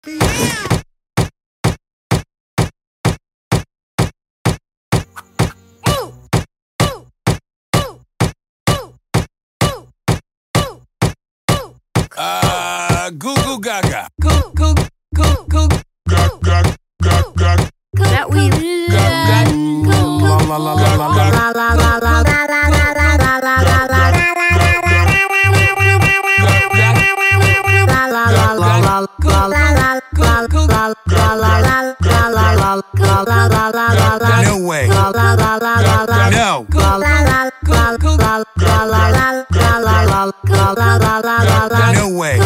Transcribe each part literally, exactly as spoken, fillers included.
Uh, goo goo gaga. Goo goo goo goo. Gag gag gag gag. That we Gag la la la la la la. la la la la la la la la la la. No way. No. No way.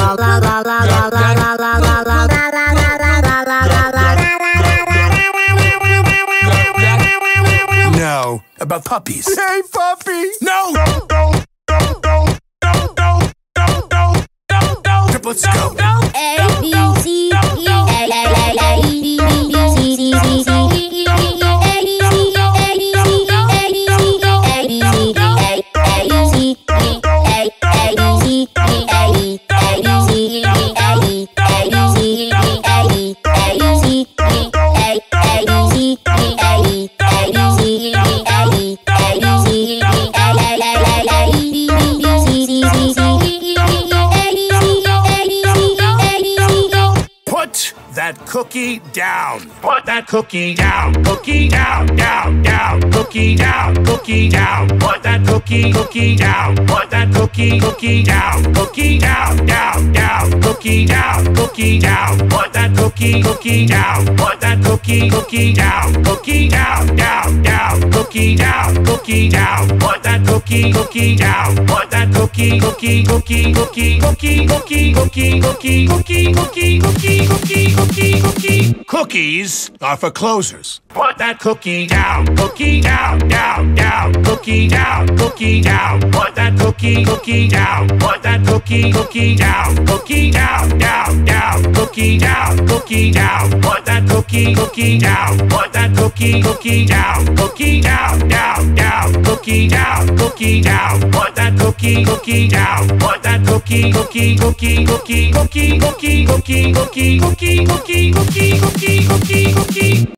No. About puppies. Hey, puppy! No. Triplets go. A B C D E A A A E D B B C C C C E E E A B C A B C A B C A B C A A B C A A B C A E A B C A E A B C A E A B C A A B C A E A B C A E A B C A A A E D B B C C C C E E E A B C A B C A B C. Put that cookie down. Put that cookie down. Cookie down, down, down. Cookie down, cookie down. Put that cookie, cookie down. Put that cookie, cookie down. Cookie down, down, down. Cookie down, cookie down. Put that cookie, cookie down. Put that cookie, cookie down. Cookie down, down, down. Cookie down, cookie down. Put that cookie, cookie down. Put that cookie, cookie, cookie, cookie, cookie, cookie, cookie, cookie, cookie, cookie, cookie, cookie, cookie, cookie. Cookies are for closers. Put that cookie down. Cookie down, down, down. Cookie down, cookie down. Put that cookie, cookie down. Put that cookie, cookie down. Cookie down, down, down. Cookie down, cookie down. Put that cookie, cookie down. Put that cookie, cookie down. Cookie down, down, down. Cookie down, cookie down. Put that cookie, cookie down. Put that cookie, cookie, cookie, cookie, cookie, cookie, cookie, cookie, cookie, cookie, cookie, cookie, cookie, cookie.